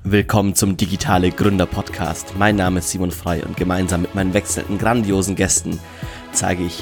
Willkommen zum Digitale Gründer Podcast. Mein Name ist Simon Frey und gemeinsam mit meinen wechselnden grandiosen Gästen zeige ich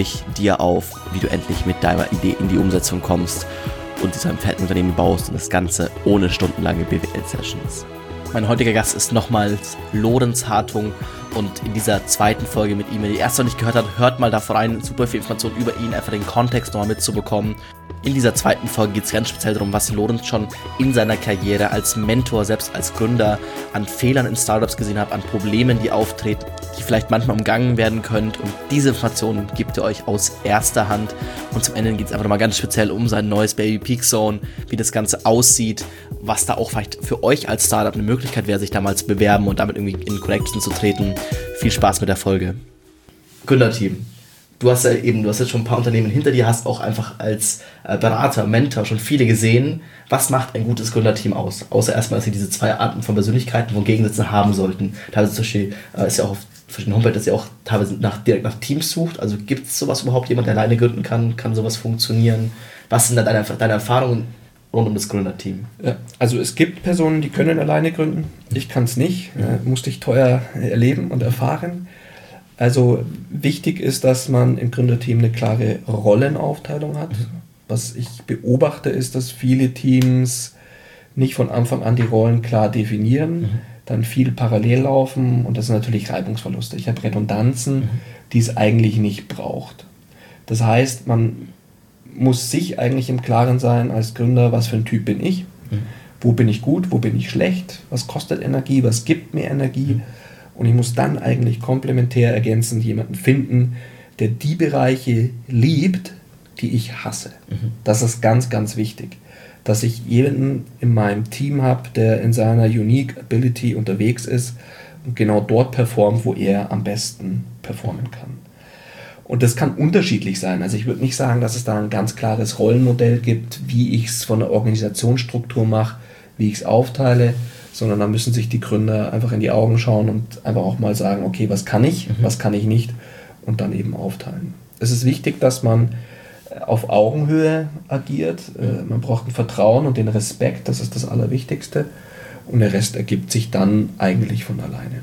dir auf, wie du endlich mit deiner Idee in die Umsetzung kommst und zu einem fetten Unternehmen baust und das Ganze ohne stundenlange BWL-Sessions. Mein heutiger Gast ist nochmals Lorenz Hartung und in dieser zweiten Folge mit ihm, wenn ihr die erste noch nicht gehört habt, hört mal da rein, super viel Informationen über ihn, einfach den Kontext nochmal mitzubekommen. In dieser zweiten Folge geht es ganz speziell darum, was Lorenz schon in seiner Karriere als Mentor, selbst als Gründer, an Fehlern in Startups gesehen hat, an Problemen, die auftreten, die vielleicht manchmal umgangen werden können. Und diese Informationen gibt er euch aus erster Hand. Und zum Ende geht es einfach nochmal ganz speziell um sein neues Baby Peak Zone, wie das Ganze aussieht, was da auch vielleicht für euch als Startup eine Möglichkeit wäre, sich da mal zu bewerben und damit irgendwie in Connection zu treten. Viel Spaß mit der Folge. Gründerteam. Du hast jetzt schon ein paar Unternehmen hinter dir, hast auch einfach als Berater, Mentor schon viele gesehen. Was macht ein gutes Gründerteam aus? Außer erstmal, dass sie diese zwei Arten von Persönlichkeiten, von Gegensätzen haben sollten. Teilweise zum Beispiel ist ja auch auf verschiedenen Homepages, dass ihr auch teilweise direkt nach Teams sucht. Also gibt es sowas überhaupt, jemand, der alleine gründen kann? Kann sowas funktionieren? Was sind da deine Erfahrungen rund um das Gründerteam? Ja, also es gibt Personen, die können alleine gründen. Ich kann es nicht. Musste ich teuer erleben und erfahren. Also wichtig ist, dass man im Gründerteam eine klare Rollenaufteilung hat. Was ich beobachte, ist, dass viele Teams nicht von Anfang an die Rollen klar definieren, dann viel parallel laufen und das sind natürlich Reibungsverluste. Ich habe Redundanzen, die es eigentlich nicht braucht. Das heißt, man muss sich eigentlich im Klaren sein als Gründer, was für ein Typ bin ich, wo bin ich gut, wo bin ich schlecht, was kostet Energie, was gibt mir Energie. Und ich muss dann eigentlich komplementär ergänzend jemanden finden, der die Bereiche liebt, die ich hasse. Das ist ganz, ganz wichtig. Dass ich jemanden in meinem Team habe, der in seiner Unique Ability unterwegs ist und genau dort performt, wo er am besten performen kann. Und das kann unterschiedlich sein. Also ich würde nicht sagen, dass es da ein ganz klares Rollenmodell gibt, wie ich es von der Organisationsstruktur mache, wie ich es aufteile, sondern da müssen sich die Gründer einfach in die Augen schauen und einfach auch mal sagen, okay, was kann ich nicht und dann eben aufteilen. Es ist wichtig, dass man auf Augenhöhe agiert. Man braucht ein Vertrauen und den Respekt, das ist das Allerwichtigste und der Rest ergibt sich dann eigentlich von alleine.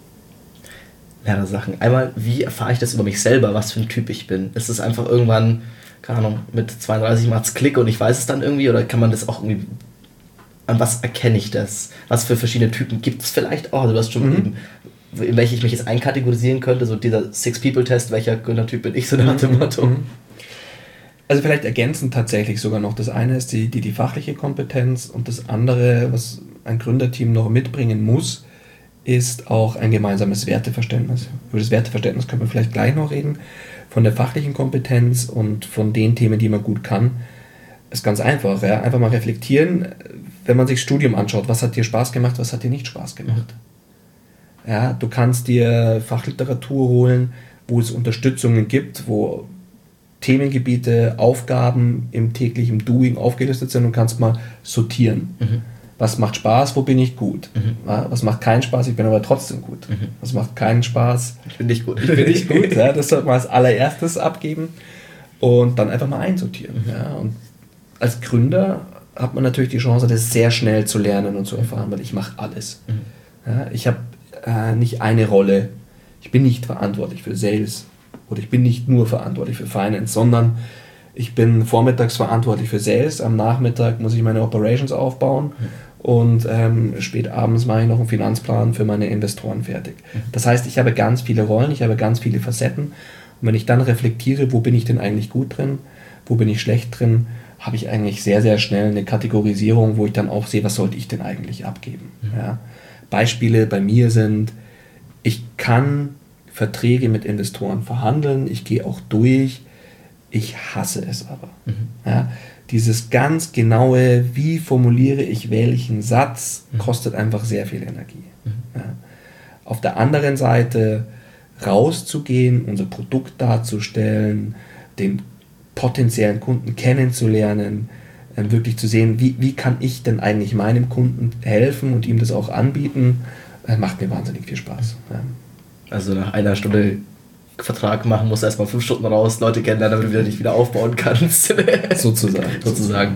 Mehrere Sachen. Einmal, wie erfahre ich das über mich selber, was für ein Typ ich bin? Ist es einfach irgendwann, keine Ahnung, mit 32 macht's Klick und ich weiß es dann irgendwie oder kann man das auch irgendwie, an was erkenne ich das? Was für verschiedene Typen gibt es vielleicht auch? Also du hast schon eben, in welche ich mich jetzt einkategorisieren könnte, so dieser Six-People-Test, welcher Gründertyp bin ich, so nach dem Motto. Also vielleicht ergänzend tatsächlich sogar noch. Das eine ist die fachliche Kompetenz und das andere, was ein Gründerteam noch mitbringen muss, ist auch ein gemeinsames Werteverständnis. Über das Werteverständnis können wir vielleicht gleich noch reden. Von der fachlichen Kompetenz und von den Themen, die man gut kann, ist ganz einfach. Ja? Einfach mal reflektieren, wenn man sich Studium anschaut, was hat dir Spaß gemacht, was hat dir nicht Spaß gemacht. Ja, du kannst dir Fachliteratur holen, wo es Unterstützungen gibt, wo Themengebiete, Aufgaben im täglichen Doing aufgelistet sind und kannst mal sortieren. Was macht Spaß, wo bin ich gut? Was macht keinen Spaß, ich bin aber trotzdem gut. Was macht keinen Spaß? Ich bin nicht gut. Ja, das sollte man als allererstes abgeben und dann einfach mal einsortieren. Ja, und als Gründer hat man natürlich die Chance, das sehr schnell zu lernen und zu erfahren, weil ich mache alles. Ja, ich habe nicht eine Rolle. Ich bin nicht verantwortlich für Sales oder ich bin nicht nur verantwortlich für Finance, sondern ich bin vormittags verantwortlich für Sales, am Nachmittag muss ich meine Operations aufbauen und spät abends mache ich noch einen Finanzplan für meine Investoren fertig. Das heißt, ich habe ganz viele Rollen, ich habe ganz viele Facetten und wenn ich dann reflektiere, wo bin ich denn eigentlich gut drin, wo bin ich schlecht drin, habe ich eigentlich sehr, sehr schnell eine Kategorisierung, wo ich dann auch sehe, was sollte ich denn eigentlich abgeben. Ja. Beispiele bei mir sind, ich kann Verträge mit Investoren verhandeln, ich gehe auch durch, ich hasse es aber. Ja. Dieses ganz genaue, wie formuliere ich welchen Satz, kostet einfach sehr viel Energie. Ja. Auf der anderen Seite rauszugehen, unser Produkt darzustellen, den potenziellen Kunden kennenzulernen, wirklich zu sehen, wie kann ich denn eigentlich meinem Kunden helfen und ihm das auch anbieten, macht mir wahnsinnig viel Spaß. Ja. Also nach einer Stunde Vertrag machen, musst du erstmal 5 Stunden raus, Leute kennenlernen, damit du dich wieder aufbauen kannst. Sozusagen.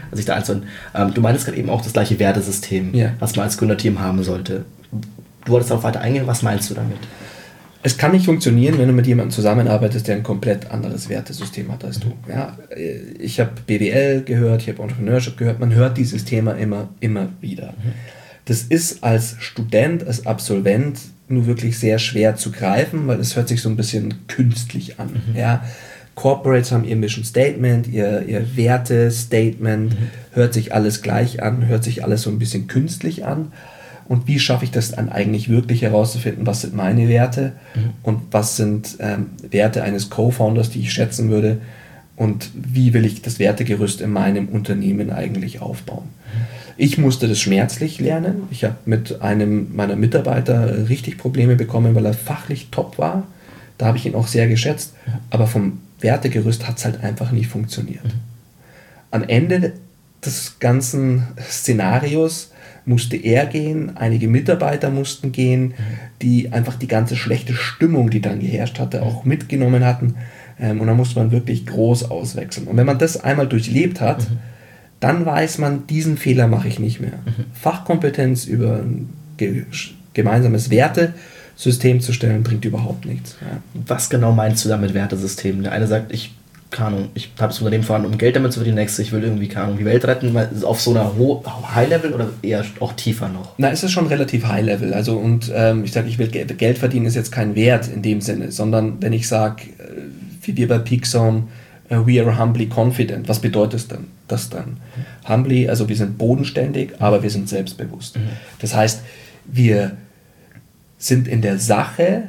sich da einzuhören. Du meintest gerade eben auch das gleiche Wertesystem, was man als Gründerteam haben sollte. Du wolltest darauf weiter eingehen, was meinst du damit? Es kann nicht funktionieren, wenn du mit jemandem zusammenarbeitest, der ein komplett anderes Wertesystem hat als du. Ja, ich habe BWL gehört, ich habe Entrepreneurship gehört, man hört dieses Thema immer wieder. Das ist als Student, als Absolvent nur wirklich sehr schwer zu greifen, weil es hört sich so ein bisschen künstlich an. Ja. Corporates haben ihr Mission Statement, ihr Werte-Statement, hört sich alles gleich an, hört sich alles so ein bisschen künstlich an. Und wie schaffe ich das dann eigentlich wirklich herauszufinden, was sind meine Werte und was sind Werte eines Co-Founders, die ich schätzen würde und wie will ich das Wertegerüst in meinem Unternehmen eigentlich aufbauen. Ich musste das schmerzlich lernen. Ich habe mit einem meiner Mitarbeiter richtig Probleme bekommen, weil er fachlich top war. Da habe ich ihn auch sehr geschätzt, aber vom Wertegerüst hat es halt einfach nicht funktioniert. Am Ende des ganzen Szenarios musste er gehen, einige Mitarbeiter mussten gehen, die einfach die ganze schlechte Stimmung, die dann geherrscht hatte, auch mitgenommen hatten. Und dann musste man wirklich groß auswechseln. Und wenn man das einmal durchlebt hat, dann weiß man, diesen Fehler mache ich nicht mehr. Fachkompetenz über ein gemeinsames Wertesystem zu stellen, bringt überhaupt nichts. Ja. Was genau meinst du da mit Wertesystemen? Der eine sagt, ich habe das Unternehmen voran, um Geld damit zu verdienen, der nächste, ich will irgendwie, die Welt retten, auf so einer High-Level oder eher auch tiefer noch? Na, es ist schon relativ High-Level. Also, und ich sage, ich will Geld verdienen, ist jetzt kein Wert in dem Sinne, sondern wenn ich sage, wie wir bei Peakzone, we are humbly confident, was bedeutet das dann? Humbly, also wir sind bodenständig, aber wir sind selbstbewusst. Das heißt, wir sind in der Sache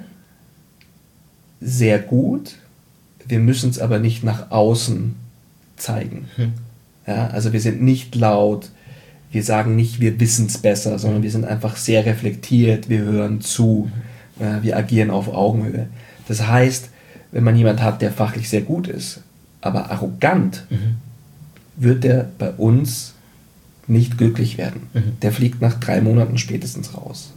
sehr gut, wir müssen es aber nicht nach außen zeigen. Ja, also wir sind nicht laut, wir sagen nicht, wir wissen es besser, sondern wir sind einfach sehr reflektiert, wir hören zu, wir agieren auf Augenhöhe. Das heißt, wenn man jemanden hat, der fachlich sehr gut ist, aber arrogant, wird der bei uns nicht glücklich werden. Der fliegt nach 3 Monaten spätestens raus.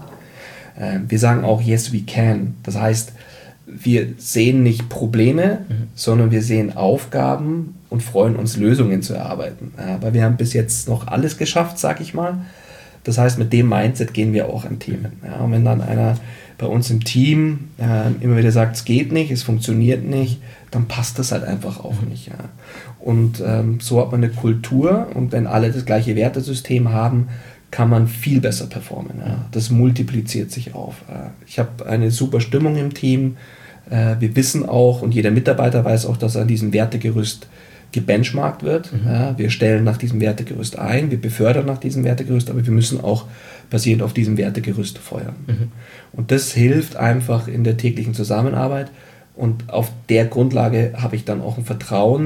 Wir sagen auch, yes, we can. Das heißt, wir sehen nicht Probleme, sondern wir sehen Aufgaben und freuen uns, Lösungen zu erarbeiten. Aber wir haben bis jetzt noch alles geschafft, sag ich mal. Das heißt, mit dem Mindset gehen wir auch an Themen. Ja, und wenn dann einer bei uns im Team immer wieder sagt, es geht nicht, es funktioniert nicht, dann passt das halt einfach auch nicht. Ja. Und so hat man eine Kultur, und wenn alle das gleiche Wertesystem haben, kann man viel besser performen. Ja. Das multipliziert sich auf. Ich habe eine super Stimmung im Team. Wir wissen auch, und jeder Mitarbeiter weiß auch, dass an diesem Wertegerüst gebenchmarkt wird. Ja, wir stellen nach diesem Wertegerüst ein, wir befördern nach diesem Wertegerüst, aber wir müssen auch basierend auf diesem Wertegerüst feuern. Und das hilft einfach in der täglichen Zusammenarbeit, und auf der Grundlage habe ich dann auch ein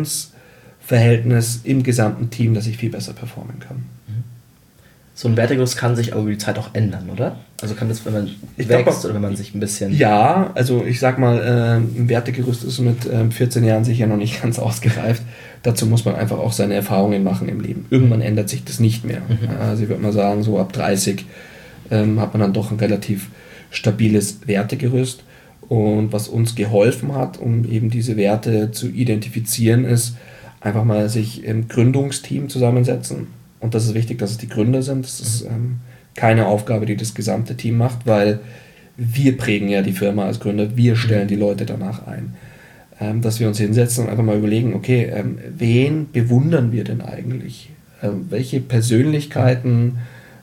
Vertrauensverhältnis im gesamten Team, dass ich viel besser performen kann. So ein Wertegerüst kann sich aber über die Zeit auch ändern, oder? Also kann das, wenn man wächst oder wenn man sich ein bisschen... Ja, also ich sag mal, ein Wertegerüst ist mit 14 Jahren sicher noch nicht ganz ausgereift. Dazu muss man einfach auch seine Erfahrungen machen im Leben. Irgendwann ändert sich das nicht mehr. Also ich würde mal sagen, so ab 30 hat man dann doch ein relativ stabiles Wertegerüst. Und was uns geholfen hat, um eben diese Werte zu identifizieren, ist einfach mal sich im Gründungsteam zusammensetzen. Und das ist wichtig, dass es die Gründer sind. Das ist keine Aufgabe, die das gesamte Team macht, weil wir prägen ja die Firma als Gründer, wir stellen die Leute danach ein. Dass wir uns hinsetzen und einfach mal überlegen, okay, wen bewundern wir denn eigentlich? Welche Persönlichkeiten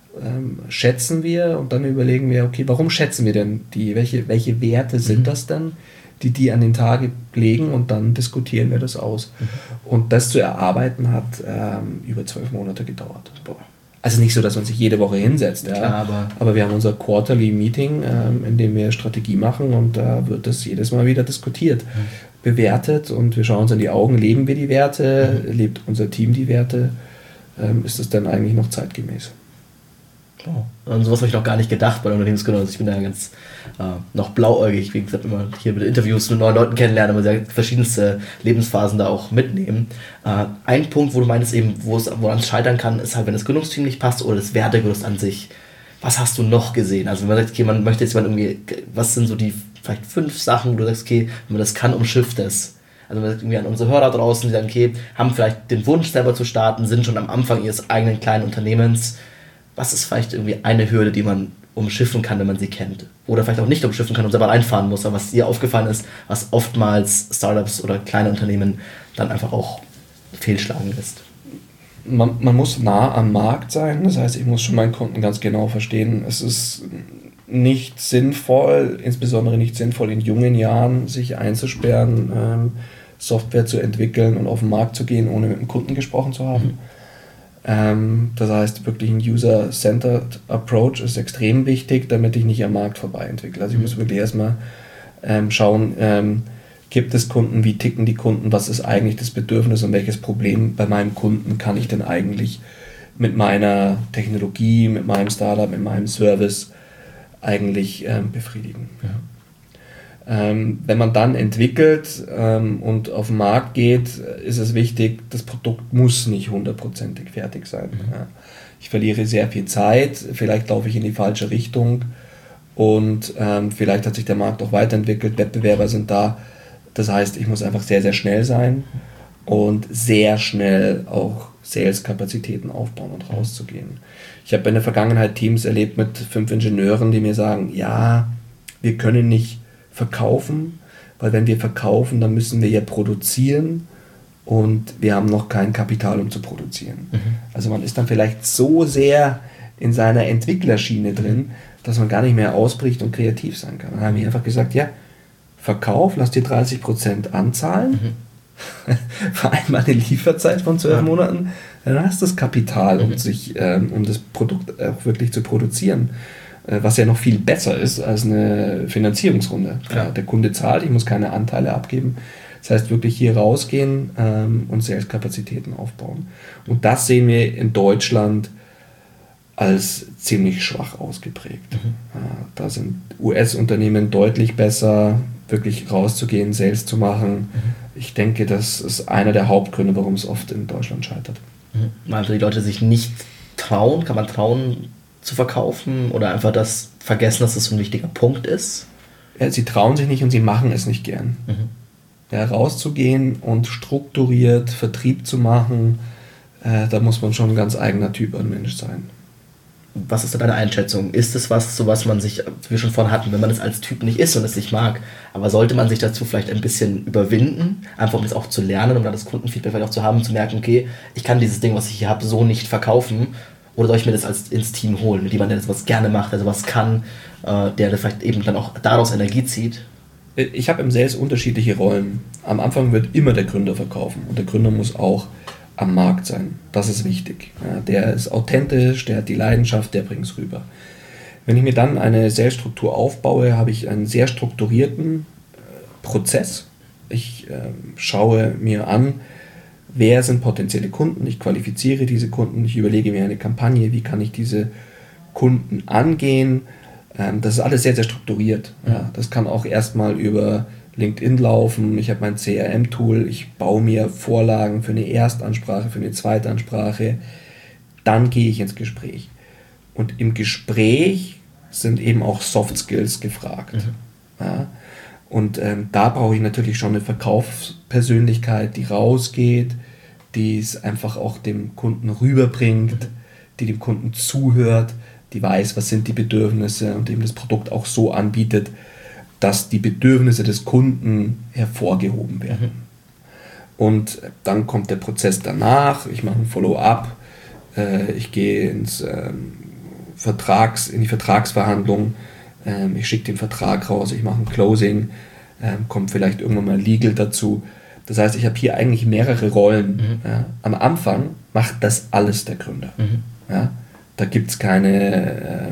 schätzen wir? Und dann überlegen wir, okay, warum schätzen wir denn die? Welche Werte sind das denn, die an den Tag legen, und dann diskutieren wir das aus. Und das zu erarbeiten hat über 12 Monate gedauert. Also nicht so, dass man sich jede Woche hinsetzt, Klar, aber wir haben unser Quarterly Meeting, in dem wir Strategie machen, und da wird das jedes Mal wieder diskutiert, bewertet, und wir schauen uns in die Augen, leben wir die Werte, lebt unser Team die Werte, ist das dann eigentlich noch zeitgemäß? Oh. Und sowas habe ich noch gar nicht gedacht bei der Unternehmensgründung. Ich bin da ganz noch blauäugig, wie gesagt, immer hier mit Interviews mit neuen Leuten kennenlernen, aber verschiedenste Lebensphasen da auch mitnehmen. Ein Punkt, wo du meinst, eben, woran es scheitern kann, ist halt, wenn das Gründungsteam nicht passt oder das Wertegerüst an sich. Was hast du noch gesehen? Also wenn man sagt, okay, man möchte jetzt mal irgendwie, was sind so die vielleicht 5 Sachen, wo du sagst, okay, wenn man das kann, umschifft das. Also irgendwie an unsere Hörer draußen, die sagen, okay, haben vielleicht den Wunsch selber zu starten, sind schon am Anfang ihres eigenen kleinen Unternehmens. Was ist vielleicht irgendwie eine Hürde, die man umschiffen kann, wenn man sie kennt? Oder vielleicht auch nicht umschiffen kann und selber reinfahren muss, aber was dir aufgefallen ist, was oftmals Startups oder kleine Unternehmen dann einfach auch fehlschlagen lässt. Man muss nah am Markt sein, das heißt, ich muss schon meinen Kunden ganz genau verstehen. Es ist nicht sinnvoll, insbesondere nicht sinnvoll in jungen Jahren, sich einzusperren, Software zu entwickeln und auf den Markt zu gehen, ohne mit dem Kunden gesprochen zu haben. Das heißt, wirklich ein User-Centered Approach ist extrem wichtig, damit ich nicht am Markt vorbei entwickle. Also ich muss wirklich erstmal schauen, gibt es Kunden, wie ticken die Kunden, was ist eigentlich das Bedürfnis und welches Problem bei meinem Kunden kann ich denn eigentlich mit meiner Technologie, mit meinem Startup, mit meinem Service eigentlich befriedigen. Ja. Wenn man dann entwickelt und auf den Markt geht, ist es wichtig, das Produkt muss nicht 100%ig fertig sein. Ja. Ich verliere sehr viel Zeit, vielleicht laufe ich in die falsche Richtung und vielleicht hat sich der Markt auch weiterentwickelt, Wettbewerber sind da. Das heißt, ich muss einfach sehr, sehr schnell sein und sehr schnell auch Sales-Kapazitäten aufbauen und rauszugehen. Ich habe in der Vergangenheit Teams erlebt mit 5 Ingenieuren, die mir sagen, ja, wir können nicht verkaufen, weil wenn wir verkaufen, dann müssen wir ja produzieren und wir haben noch kein Kapital, um zu produzieren. Also man ist dann vielleicht so sehr in seiner Entwicklerschiene drin, dass man gar nicht mehr ausbricht und kreativ sein kann. Dann habe ich einfach gesagt, ja, Verkauf, lass dir 30% anzahlen, vereinbare eine Lieferzeit von 12 Monaten, dann hast du das Kapital, um das Produkt auch wirklich zu produzieren, was ja noch viel besser ist als eine Finanzierungsrunde. Ja, der Kunde zahlt, ich muss keine Anteile abgeben. Das heißt, wirklich hier rausgehen und Sales-Kapazitäten aufbauen. Und das sehen wir in Deutschland als ziemlich schwach ausgeprägt. Da sind US-Unternehmen deutlich besser, wirklich rauszugehen, Sales zu machen. Ich denke, das ist einer der Hauptgründe, warum es oft in Deutschland scheitert. Also die Leute sich nicht trauen, kann man trauen zu verkaufen oder einfach das vergessen, dass das so ein wichtiger Punkt ist? Ja, sie trauen sich nicht und sie machen es nicht gern. Ja, rauszugehen und strukturiert Vertrieb zu machen, da muss man schon ein ganz eigener Typ an Mensch sein. Was ist da deine Einschätzung? Ist es was, so was man sich, wie wir schon vorhin hatten, wenn man es als Typ nicht ist und es nicht mag, aber sollte man sich dazu vielleicht ein bisschen überwinden, einfach um es auch zu lernen, um dann das Kundenfeedback vielleicht auch zu haben, zu merken, okay, ich kann dieses Ding, was ich hier habe, so nicht verkaufen, oder soll ich mir das ins Team holen, mit jemandem, der das was gerne macht, der sowas kann, der vielleicht eben dann auch daraus Energie zieht? Ich habe im Sales unterschiedliche Rollen. Am Anfang wird immer der Gründer verkaufen und der Gründer muss auch am Markt sein. Das ist wichtig. Ja, der ist authentisch, der hat die Leidenschaft, der bringt es rüber. Wenn ich mir dann eine Sales-Struktur aufbaue, habe ich einen sehr strukturierten Prozess. Ich schaue mir an, wer sind potenzielle Kunden, ich qualifiziere diese Kunden, ich überlege mir eine Kampagne, wie kann ich diese Kunden angehen. Das ist alles sehr, sehr strukturiert. Ja, das kann auch erstmal über LinkedIn laufen, ich habe mein CRM-Tool, ich baue mir Vorlagen für eine Erstansprache, für eine Zweitansprache, dann gehe ich ins Gespräch. Und im Gespräch sind eben auch Soft Skills gefragt. Ja, und da brauche ich natürlich schon eine Verkaufspersönlichkeit, die rausgeht, die es einfach auch dem Kunden rüberbringt, die dem Kunden zuhört, die weiß, was sind die Bedürfnisse und eben das Produkt auch so anbietet, dass die Bedürfnisse des Kunden hervorgehoben werden. Und dann kommt der Prozess danach, ich mache ein Follow-up, ich gehe in die Vertragsverhandlung, ich schicke den Vertrag raus, ich mache ein Closing, kommt vielleicht irgendwann mal Legal dazu. Das heißt, ich habe hier eigentlich mehrere Rollen. Ja. Am Anfang macht das alles der Gründer. Ja. Da gibt es keine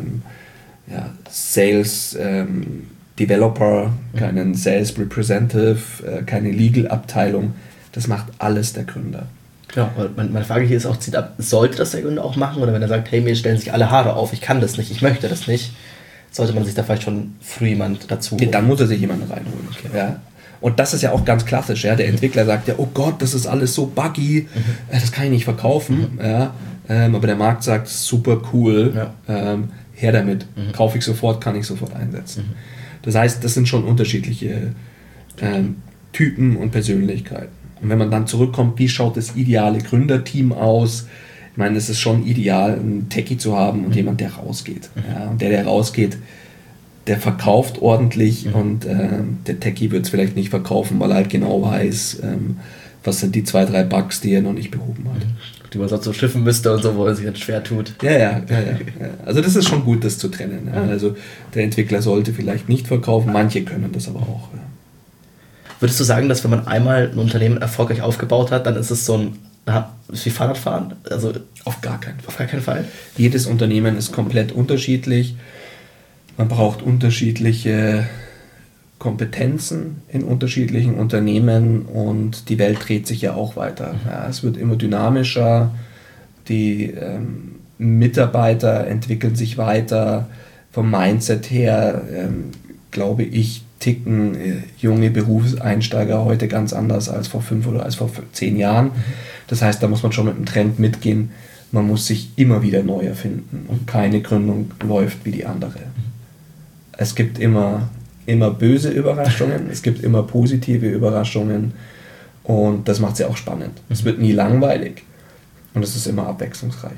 Sales Developer, keinen Sales Representative, keine Legal-Abteilung. Das macht alles der Gründer. Ja, meine Frage hier ist auch, sollte das der Gründer auch machen? Oder wenn er sagt, hey, mir stellen sich alle Haare auf, ich kann das nicht, ich möchte das nicht, sollte man sich da vielleicht schon früh jemand dazu holen? Dann muss er sich jemanden reinholen. Okay. Ja. Und das ist ja auch ganz klassisch. Ja? Der Entwickler sagt ja, oh Gott, das ist alles so buggy, das kann ich nicht verkaufen. Ja? Aber der Markt sagt, super cool, her damit, kaufe ich sofort, kann ich sofort einsetzen. Das heißt, das sind schon unterschiedliche Typen und Persönlichkeiten. Und wenn man dann zurückkommt, wie schaut das ideale Gründerteam aus? Ich meine, es ist schon ideal, einen Techie zu haben und jemand, der rausgeht. Ja, und der rausgeht, der verkauft ordentlich und der Techie wird es vielleicht nicht verkaufen, weil er halt genau weiß, was sind die 2-3 Bugs, die er noch nicht behoben hat. Die man sonst so schiffen müsste und so, wo er sich jetzt schwer tut. Ja. Also das ist schon gut, das zu trennen. Ja. Also der Entwickler sollte vielleicht nicht verkaufen, manche können das aber auch. Ja. Würdest du sagen, dass wenn man einmal ein Unternehmen erfolgreich aufgebaut hat, dann ist es so ein, ist wie Fahrradfahren? Also auf gar keinen Fall. Auf gar keinen Fall? Jedes Unternehmen ist komplett unterschiedlich. Man braucht unterschiedliche Kompetenzen in unterschiedlichen Unternehmen und die Welt dreht sich ja auch weiter. Ja, es wird immer dynamischer, die Mitarbeiter entwickeln sich weiter. Vom Mindset her, glaube ich, ticken junge Berufseinsteiger heute ganz anders als vor 5 oder als vor 10 Jahren. Das heißt, da muss man schon mit dem Trend mitgehen. Man muss sich immer wieder neu erfinden und keine Gründung läuft wie die andere. Es gibt immer böse Überraschungen, es gibt immer positive Überraschungen und das macht es ja auch spannend. Es wird nie langweilig und es ist immer abwechslungsreich.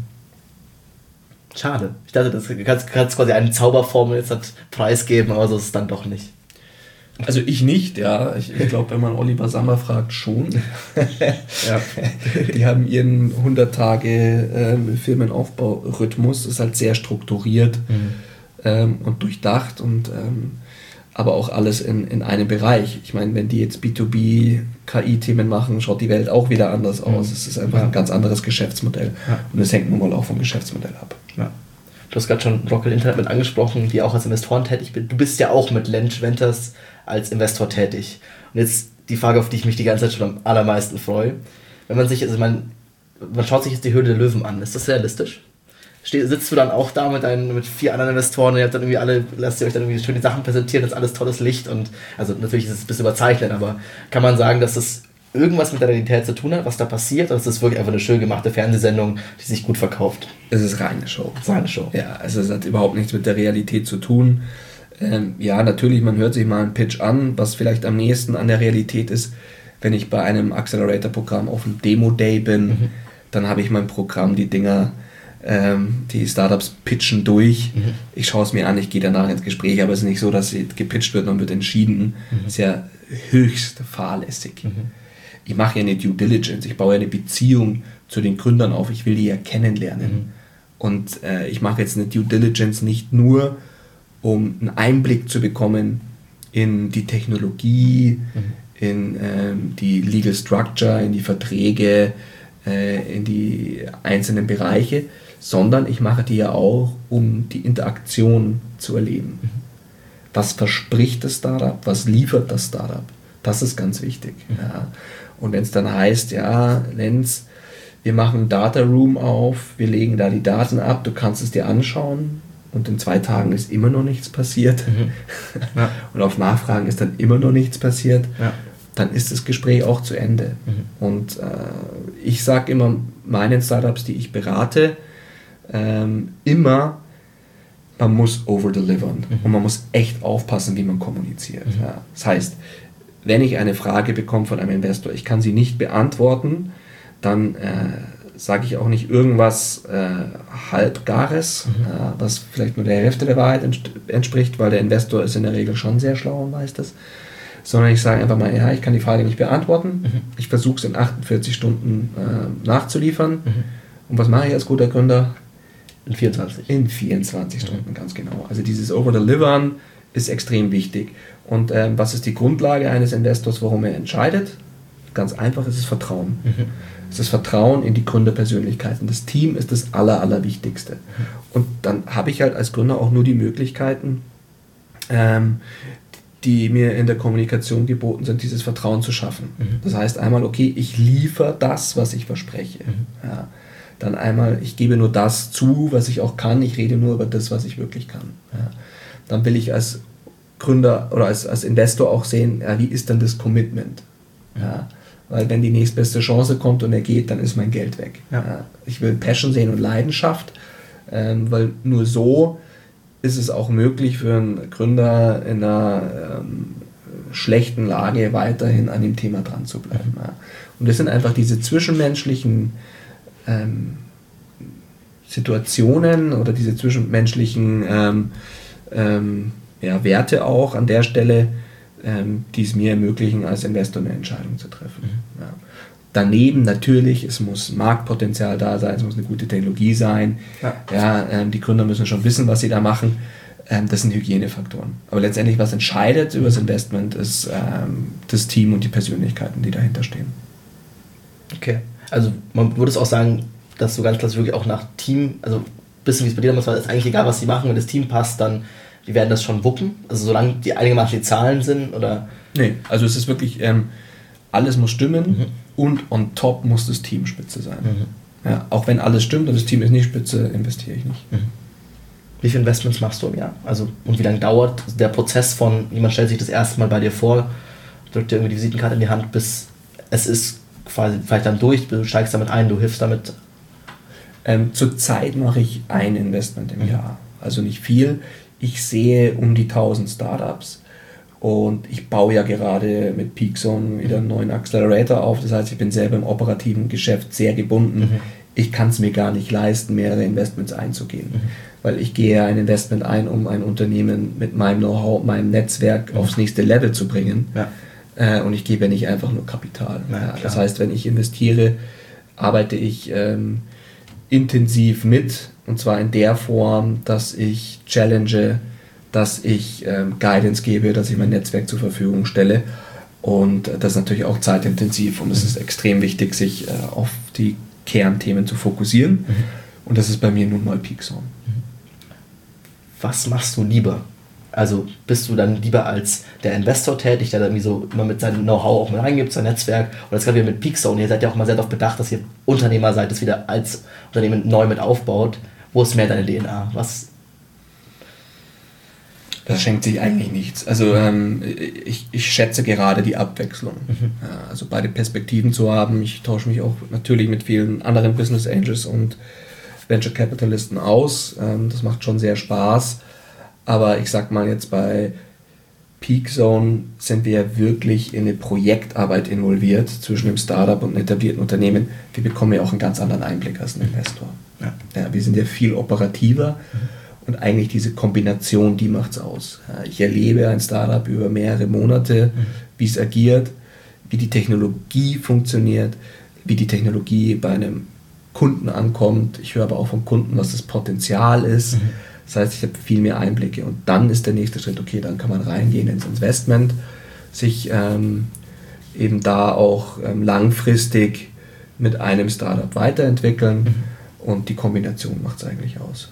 Schade. Ich dachte, du kannst quasi eine Zauberformel jetzt preisgeben, aber so ist es dann doch nicht. Also ich nicht, ja. Ich glaube, wenn man Oliver Sammer fragt, schon. Ja. Die haben ihren 100-Tage-Firmenaufbau-Rhythmus, ist halt sehr strukturiert und durchdacht und aber auch alles in einem Bereich. Ich meine, wenn die jetzt B2B KI-Themen machen, schaut die Welt auch wieder anders aus. Es ist einfach ein ganz anderes Geschäftsmodell. Ja. Und es hängt nun mal auch vom Geschäftsmodell ab. Ja. Du hast gerade schon Rocket Internet mit angesprochen, die auch als Investoren tätig sind. Du bist ja auch mit Launch Ventures als Investor tätig. Und jetzt die Frage, auf die ich mich die ganze Zeit schon am allermeisten freue. Wenn man sich, also man schaut sich jetzt die Höhle der Löwen an. Ist das realistisch? Sitzt du dann auch da mit 4 anderen Investoren und ihr habt dann irgendwie lasst ihr euch dann irgendwie schöne Sachen präsentieren, das ist alles tolles Licht und, also natürlich ist es ein bisschen überzeichnet, aber kann man sagen, dass das irgendwas mit der Realität zu tun hat, was da passiert, oder ist das wirklich einfach eine schön gemachte Fernsehsendung, die sich gut verkauft? Es ist reine Show. Es ist reine Show. Ja, also es hat überhaupt nichts mit der Realität zu tun. Ja, natürlich, man hört sich mal einen Pitch an, was vielleicht am nächsten an der Realität ist, wenn ich bei einem Accelerator-Programm auf einem Demo-Day bin, dann habe ich mein Programm, die Dinger, die Startups pitchen durch. Ich schaue es mir an, ich gehe danach ins Gespräch, aber es ist nicht so, dass gepitcht wird und wird entschieden. Das ist ja höchst fahrlässig. Ich mache ja eine Due Diligence, ich baue ja eine Beziehung zu den Gründern auf, ich will die ja kennenlernen. Und ich mache jetzt eine Due Diligence nicht nur, um einen Einblick zu bekommen in die Technologie, in die Legal Structure, in die Verträge, in die einzelnen Bereiche, sondern ich mache die ja auch, um die Interaktion zu erleben. Was verspricht das Startup? Was liefert das Startup? Das ist ganz wichtig. Ja. Und wenn es dann heißt, ja, Lenz, wir machen einen Data Room auf, wir legen da die Daten ab, du kannst es dir anschauen und in 2 Tagen ist immer noch nichts passiert ja. Und auf Nachfragen ist dann immer noch nichts passiert, ja. Dann ist das Gespräch auch zu Ende. Und ich sage immer meinen Startups, die ich berate, immer, man muss overdelivern und man muss echt aufpassen, wie man kommuniziert. Ja. Das heißt, wenn ich eine Frage bekomme von einem Investor, ich kann sie nicht beantworten, dann sage ich auch nicht irgendwas Halbgares, was vielleicht nur der Hälfte der Wahrheit entspricht, weil der Investor ist in der Regel schon sehr schlau und weiß das. Sondern ich sage einfach mal, ja, ich kann die Frage nicht beantworten, ich versuche es in 48 Stunden nachzuliefern. Und was mache ich als guter Gründer? In 24. In 24 Stunden, ganz genau. Also dieses Over-Delivern ist extrem wichtig. Und was ist die Grundlage eines Investors, warum er entscheidet? Ganz einfach, es ist Vertrauen. Es ist Vertrauen in die Gründerpersönlichkeiten. Das Team ist das Allerwichtigste. Und dann habe ich halt als Gründer auch nur die Möglichkeiten, die mir in der Kommunikation geboten sind, dieses Vertrauen zu schaffen. Das heißt einmal, okay, ich liefere das, was ich verspreche. Ja. Dann einmal, ich gebe nur das zu, was ich auch kann, ich rede nur über das, was ich wirklich kann. Ja. Dann will ich als Gründer oder als Investor auch sehen, ja, wie ist denn das Commitment? Ja. Weil wenn die nächstbeste Chance kommt und er geht, dann ist mein Geld weg. Ja. Ja. Ich will Passion sehen und Leidenschaft, weil nur so ist es auch möglich für einen Gründer in einer schlechten Lage weiterhin an dem Thema dran zu bleiben. Ja. Und das sind einfach diese zwischenmenschlichen Situationen oder diese zwischenmenschlichen Werte auch an der Stelle, die es mir ermöglichen, als Investor eine Entscheidung zu treffen. Ja. Daneben natürlich, es muss Marktpotenzial da sein, es muss eine gute Technologie sein. Ja. Die Gründer müssen schon wissen, was sie da machen. Das sind Hygienefaktoren. Aber letztendlich, was entscheidet über das Investment, ist das Team und die Persönlichkeiten, die dahinter stehen. Okay. Also man würde es auch sagen, dass du ganz klassisch wirklich auch nach Team, also ein bisschen wie es bei dir damals war, ist eigentlich egal, was sie machen, wenn das Team passt, dann die werden das schon wuppen, also solange die einigermaßen die Zahlen sind, oder? Nee, also es ist wirklich, alles muss stimmen und on top muss das Team spitze sein. Ja, auch wenn alles stimmt und das Team ist nicht spitze, investiere ich nicht. Wie viele Investments machst du im Jahr? Also, und wie lange dauert der Prozess von, jemand stellt sich das erste Mal bei dir vor, drückt dir irgendwie die Visitenkarte in die Hand, bis es ist quasi vielleicht dann durch, du steigst damit ein, du hilfst damit? Zurzeit mache ich ein Investment im Jahr, also nicht viel. Ich sehe um die 1000 Startups und ich baue ja gerade mit Peakzone wieder einen neuen Accelerator auf. Das heißt, ich bin selber im operativen Geschäft sehr gebunden. Ich kann es mir gar nicht leisten, mehrere Investments einzugehen, weil ich gehe ein Investment ein, um ein Unternehmen mit meinem Know-how, meinem Netzwerk aufs nächste Level zu bringen. Ja. Und ich gebe nicht einfach nur Kapital. Ja, das heißt, wenn ich investiere, arbeite ich intensiv mit, und zwar in der Form, dass ich challenge, dass ich Guidance gebe, dass ich mein Netzwerk zur Verfügung stelle, und das ist natürlich auch zeitintensiv und es ist extrem wichtig, sich auf die Kernthemen zu fokussieren, und das ist bei mir nun mal Peakzone. Was machst du lieber? Also bist du dann lieber als der Investor tätig, der dann irgendwie so immer mit seinem Know-how auch mit reingibt, sein Netzwerk, oder jetzt gerade wieder mit Peakzone, ihr seid ja auch mal sehr darauf bedacht, dass ihr Unternehmer seid, das wieder als Unternehmen neu mit aufbaut. Wo ist mehr deine DNA? Was? Das schenkt sich eigentlich nichts. Also ich schätze gerade die Abwechslung. Ja, also beide Perspektiven zu haben. Ich tausche mich auch natürlich mit vielen anderen Business Angels und Venture Capitalisten aus. Das macht schon sehr Spaß. Aber ich sag mal jetzt bei Peakzone sind wir wirklich in eine Projektarbeit involviert zwischen dem Startup und einem etablierten Unternehmen. Wir bekommen ja auch einen ganz anderen Einblick als ein Investor. Ja, wir sind ja viel operativer und eigentlich diese Kombination, die macht es aus. Ja, ich erlebe ein Startup über mehrere Monate, wie es agiert, wie die Technologie funktioniert, wie die Technologie bei einem Kunden ankommt. Ich höre aber auch vom Kunden, was das Potenzial ist. Das heißt, ich habe viel mehr Einblicke, und dann ist der nächste Schritt, okay, dann kann man reingehen ins Investment, sich eben da auch langfristig mit einem Startup weiterentwickeln, und die Kombination macht es eigentlich aus.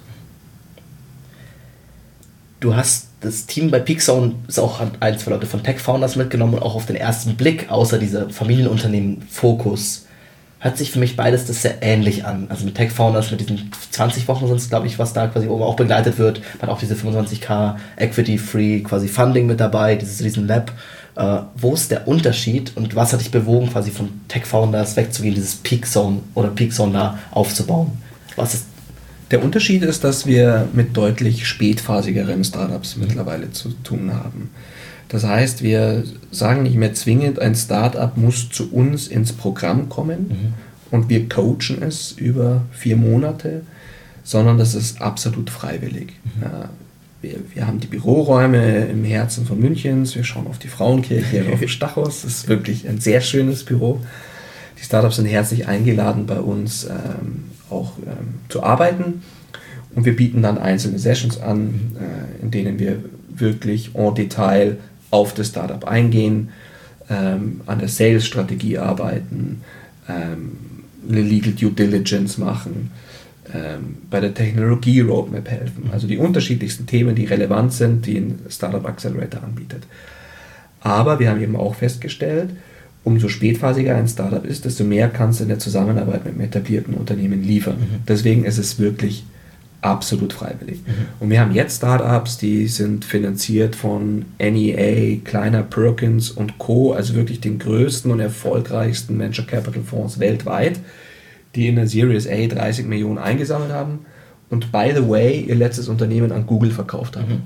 Du hast das Team bei Peakzone, ist auch ein, zwei Leute von Tech Founders mitgenommen, und auch auf den ersten Blick, außer dieser Familienunternehmen-Fokus, hört sich für mich beides das sehr ähnlich an. Also mit Tech Founders, mit diesen 20 Wochen sind es, glaube ich, was da quasi oben auch begleitet wird. Man hat auch diese 25k Equity-Free quasi Funding mit dabei, dieses riesen Lab. Wo ist der Unterschied und was hat dich bewogen, quasi von Tech Founders wegzugehen, dieses Peakzone oder Peakzone da aufzubauen? Was ist? Der Unterschied ist, dass wir mit deutlich spätphasigeren Startups mittlerweile zu tun haben. Das heißt, wir sagen nicht mehr zwingend, ein Startup muss zu uns ins Programm kommen und wir coachen es über 4 Monate, sondern das ist absolut freiwillig. Ja, wir haben die Büroräume im Herzen von Münchens, wir schauen auf die Frauenkirche, auf den Stachus, das ist wirklich ein sehr schönes Büro. Die Startups sind herzlich eingeladen, bei uns auch zu arbeiten, und wir bieten dann einzelne Sessions an, in denen wir wirklich en Detail auf das Startup eingehen, an der Sales-Strategie arbeiten, eine Legal Due Diligence machen, bei der Technologie-Roadmap helfen. Also die unterschiedlichsten Themen, die relevant sind, die ein Startup Accelerator anbietet. Aber wir haben eben auch festgestellt, umso spätphasiger ein Startup ist, desto mehr kannst du in der Zusammenarbeit mit einem etablierten Unternehmen liefern. Deswegen ist es wirklich absolut freiwillig. Und wir haben jetzt Startups, die sind finanziert von NEA, Kleiner Perkins und Co., also wirklich den größten und erfolgreichsten Venture Capital Fonds weltweit, die in der Series A 30 Millionen eingesammelt haben und by the way ihr letztes Unternehmen an Google verkauft haben.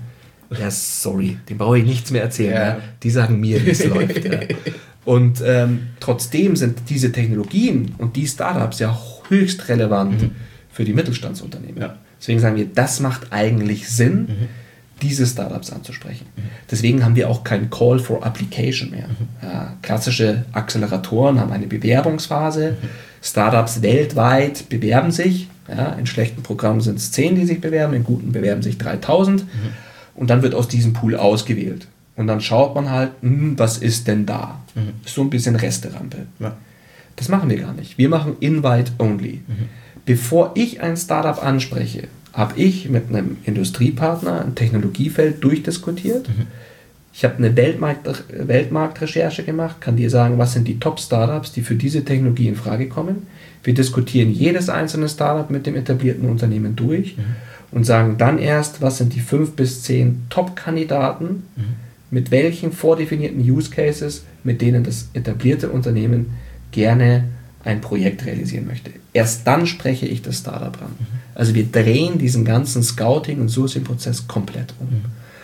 Ja, sorry, dem brauche ich nichts mehr erzählen. Ja. Die sagen mir, wie es läuft. Ja. Und trotzdem sind diese Technologien und die Startups ja höchst relevant für die Mittelstandsunternehmen. Ja. Deswegen sagen wir, das macht eigentlich Sinn, diese Startups anzusprechen. Deswegen haben wir auch kein Call for Application mehr. Ja, klassische Acceleratoren haben eine Bewerbungsphase. Startups weltweit bewerben sich. Ja, in schlechten Programmen sind es 10, die sich bewerben, in guten bewerben sich 3000. Und dann wird aus diesem Pool ausgewählt. Und dann schaut man halt, was ist denn da? Ist so ein bisschen Resterampe. Ja. Das machen wir gar nicht. Wir machen Invite Only. Bevor ich ein Startup anspreche, habe ich mit einem Industriepartner ein Technologiefeld durchdiskutiert. Ich habe eine Weltmarktrecherche gemacht, kann dir sagen, was sind die Top-Startups, die für diese Technologie in Frage kommen. Wir diskutieren jedes einzelne Startup mit dem etablierten Unternehmen durch und sagen dann erst, was sind die 5 bis 10 Top-Kandidaten, mit welchen vordefinierten Use Cases, mit denen das etablierte Unternehmen gerne ein Projekt realisieren möchte. Erst dann spreche ich das Startup an. Also wir drehen diesen ganzen Scouting- und Sourcing-Prozess komplett um.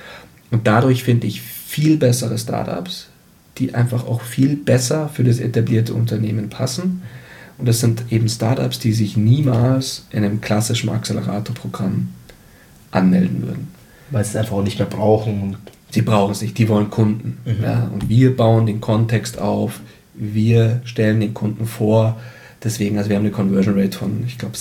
Und dadurch finde ich viel bessere Startups, die einfach auch viel besser für das etablierte Unternehmen passen. Und das sind eben Startups, die sich niemals in einem klassischen Accelerator-Programm anmelden würden. Weil sie es einfach auch nicht mehr brauchen. Sie brauchen es nicht, die wollen Kunden. Ja, und wir bauen den Kontext auf, wir stellen den Kunden vor. Deswegen, also wir haben eine Conversion Rate von, ich glaube,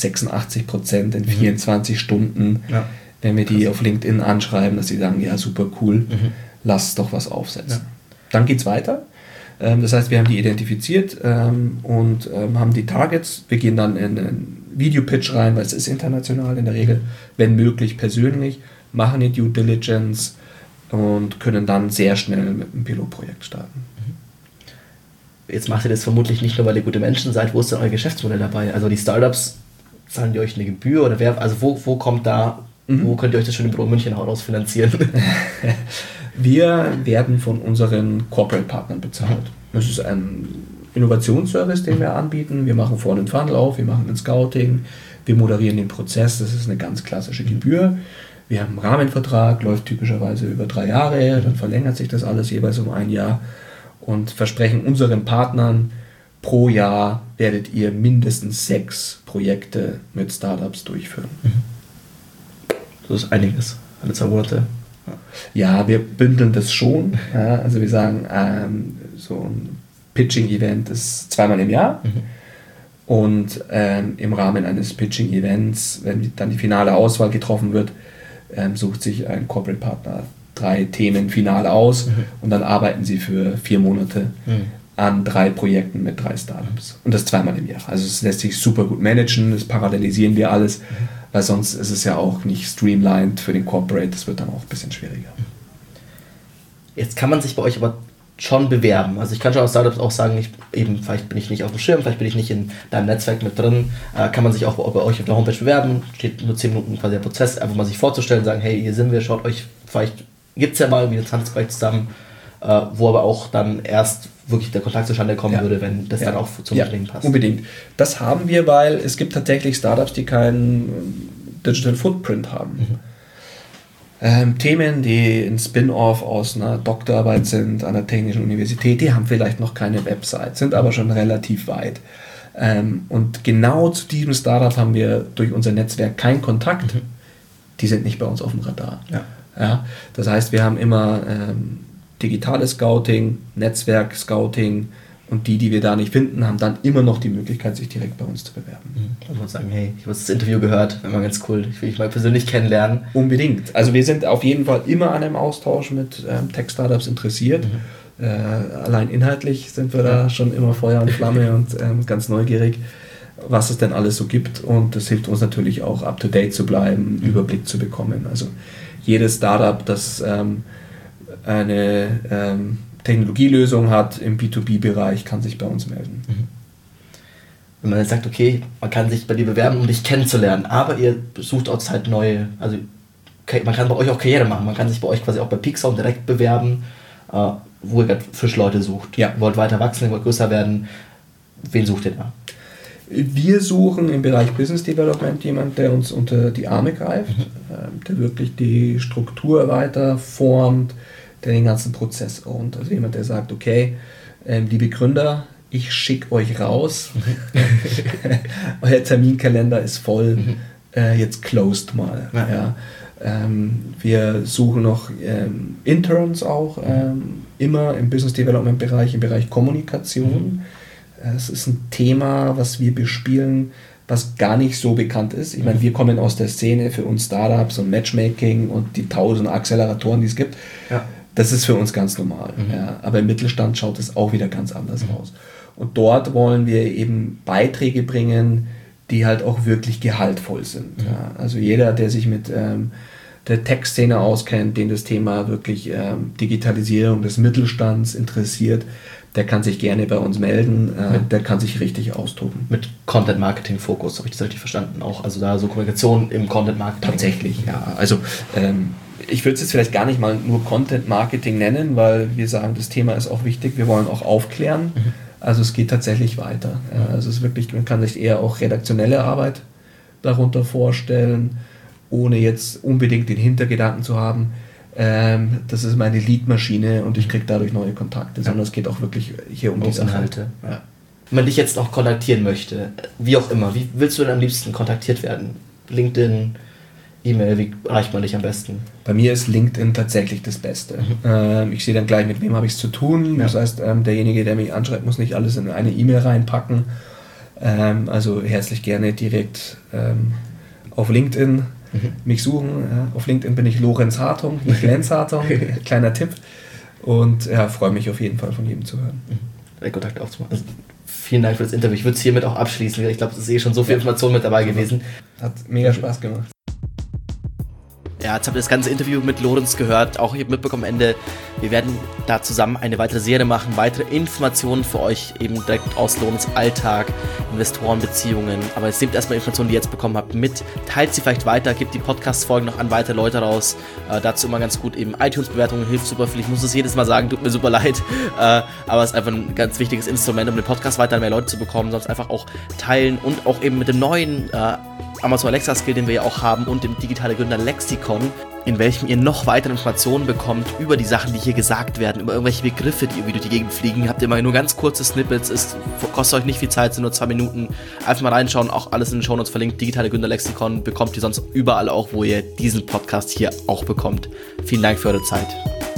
86% in 24 Stunden. Ja. Wenn wir die auf LinkedIn anschreiben, dass sie sagen, ja, super cool, lass doch was aufsetzen. Ja. Dann geht es weiter. Das heißt, wir haben die identifiziert und haben die Targets. Wir gehen dann in einen Videopitch rein, weil es ist international in der Regel, wenn möglich persönlich, machen die Due Diligence und können dann sehr schnell mit einem Pilotprojekt starten. Jetzt macht ihr das vermutlich nicht nur, weil ihr gute Menschen seid. Wo ist denn euer Geschäftsmodell dabei? Also die Startups, zahlen die euch eine Gebühr oder wo kommt da, wo könnt ihr euch das schon im Büro München heraus finanzieren? Wir werden von unseren Corporate-Partnern bezahlt. Das ist ein Innovationsservice, den wir anbieten. Wir machen vorne den Funnel auf, wir machen den Scouting, wir moderieren den Prozess. Das ist eine ganz klassische Gebühr. Wir haben einen Rahmenvertrag, läuft typischerweise über 3 Jahre, dann verlängert sich das alles jeweils um 1 Jahr und versprechen unseren Partnern, pro Jahr werdet ihr mindestens 6 Projekte mit Startups durchführen. Das ist einiges, alle 2 Monate. Ja, wir bündeln das schon. Ja, also wir sagen, so ein Pitching-Event ist 2-mal im Jahr. Und im Rahmen eines Pitching-Events, wenn dann die finale Auswahl getroffen wird, sucht sich ein Corporate-Partner 3 Themen final aus und dann arbeiten sie für 4 Monate an 3 Projekten mit 3 Startups. Und das 2-mal im Jahr. Also es lässt sich super gut managen, das parallelisieren wir alles, weil sonst ist es ja auch nicht streamlined für den Corporate, das wird dann auch ein bisschen schwieriger. Jetzt kann man sich bei euch aber schon bewerben. Also ich kann schon aus Startups auch sagen, vielleicht bin ich nicht auf dem Schirm, vielleicht bin ich nicht in deinem Netzwerk mit drin, kann man sich auch bei euch auf der Homepage bewerben, steht nur 10 Minuten quasi der Prozess, einfach mal sich vorzustellen, sagen, hey, hier sind wir, schaut euch, vielleicht gibt es ja mal irgendwie ein Handelsprojekt zusammen, wo aber auch dann erst wirklich der Kontakt zustande kommen würde, wenn das dann auch zum Unternehmen passt. Unbedingt. Das haben wir, weil es gibt tatsächlich Startups, die keinen Digital Footprint haben. Themen, die ein Spin-off aus einer Doktorarbeit sind, an der Technischen Universität, die haben vielleicht noch keine Website, sind aber schon relativ weit. Und genau zu diesem Startup haben wir durch unser Netzwerk keinen Kontakt. Die sind nicht bei uns auf dem Radar. Ja, das heißt, wir haben immer digitales Scouting, Netzwerk-Scouting und die wir da nicht finden, haben dann immer noch die Möglichkeit, sich direkt bei uns zu bewerben. Also man sagen, hey, ich habe das Interview gehört, wäre mal ganz cool, ich will dich mal persönlich kennenlernen. Unbedingt. Also wir sind auf jeden Fall immer an einem Austausch mit Tech-Startups interessiert. Allein inhaltlich sind wir da schon immer Feuer und Flamme und ganz neugierig, was es denn alles so gibt. Und das hilft uns natürlich auch, up-to-date zu bleiben, Überblick zu bekommen. Also jedes Startup, das eine Technologielösung hat im B2B-Bereich, kann sich bei uns melden. Wenn man jetzt sagt, okay, man kann sich bei dir bewerben, um dich kennenzulernen, aber ihr sucht auch halt neue, also man kann bei euch auch Karriere machen, man kann sich bei euch quasi auch bei Peaksound direkt bewerben, wo ihr gerade frische Leute sucht. Ihr wollt weiter wachsen, ihr wollt größer werden, wen sucht ihr da? Wir suchen im Bereich Business Development jemanden, der uns unter die Arme greift, der wirklich die Struktur weiter formt, der den ganzen Prozess ownt. Also jemand, der sagt, okay, liebe Gründer, ich schicke euch raus, euer Terminkalender ist voll, jetzt closed mal. Ja. Wir suchen noch Interns auch, immer im Business Development Bereich, im Bereich Kommunikation. Es ist ein Thema, was wir bespielen, was gar nicht so bekannt ist. Ich meine, wir kommen aus der Szene, für uns Startups und Matchmaking und die 1000 Acceleratoren, die es gibt. Ja. Das ist für uns ganz normal. Ja. Aber im Mittelstand schaut es auch wieder ganz anders aus. Und dort wollen wir eben Beiträge bringen, die halt auch wirklich gehaltvoll sind. Ja. Also jeder, der sich mit der Tech-Szene auskennt, den das Thema wirklich Digitalisierung des Mittelstands interessiert, der kann sich gerne bei uns melden, der kann sich richtig austoben. Mit Content-Marketing-Fokus, habe ich das richtig verstanden auch? Also da so Kommunikation im Content-Marketing? Tatsächlich, ja. Also ich würde es jetzt vielleicht gar nicht mal nur Content-Marketing nennen, weil wir sagen, das Thema ist auch wichtig, wir wollen auch aufklären. Also es geht tatsächlich weiter. Also es ist wirklich, man kann sich eher auch redaktionelle Arbeit darunter vorstellen, ohne jetzt unbedingt den Hintergedanken zu haben, das ist meine Lead-Maschine und ich kriege dadurch neue Kontakte, sondern es geht auch wirklich hier um die Inhalte. Ja. Wenn man dich jetzt noch kontaktieren möchte, wie auch immer, wie willst du denn am liebsten kontaktiert werden? LinkedIn, E-Mail, wie erreicht man dich am besten? Bei mir ist LinkedIn tatsächlich das Beste. Ich sehe dann gleich, mit wem habe ich es zu tun. Ja. Das heißt, derjenige, der mich anschreibt, muss nicht alles in eine E-Mail reinpacken. Also herzlich gerne direkt auf LinkedIn mich suchen. Ja. Auf LinkedIn bin ich Lorenz Hartung, nicht Lenz Hartung. Kleiner Tipp. Und ja, freue mich auf jeden Fall, von jedem zu hören. Kontakt aufzumachen. Also, vielen Dank für das Interview. Ich würde es hiermit auch abschließen. Ich glaube, es ist schon so viel Information mit dabei gewesen. Hat mega Spaß gemacht. Ja, jetzt habt ihr das ganze Interview mit Lorenz gehört, auch ihr mitbekommen am Ende. Wir werden da zusammen eine weitere Serie machen, weitere Informationen für euch eben direkt aus Lorenz Alltag, Investorenbeziehungen. Aber jetzt nehmt erstmal Informationen, die ihr jetzt bekommen habt, mit. Teilt sie vielleicht weiter, gebt die Podcast-Folgen noch an weitere Leute raus. Dazu immer ganz gut eben iTunes-Bewertungen, hilft super viel. Ich muss es jedes Mal sagen, tut mir super leid. Aber es ist einfach ein ganz wichtiges Instrument, um den Podcast weiter an mehr Leute zu bekommen. Sonst einfach auch teilen und auch eben mit dem neuen Amazon Alexa Skill, den wir ja auch haben, und dem Digitale Gründer Lexikon, in welchem ihr noch weitere Informationen bekommt über die Sachen, die hier gesagt werden, über irgendwelche Begriffe, die irgendwie durch die Gegend fliegen. Habt ihr immer nur ganz kurze Snippets, es kostet euch nicht viel Zeit, sind nur 2 Minuten. Einfach mal reinschauen, auch alles in den Shownotes verlinkt. Digitale Gründer Lexikon bekommt ihr sonst überall auch, wo ihr diesen Podcast hier auch bekommt. Vielen Dank für eure Zeit.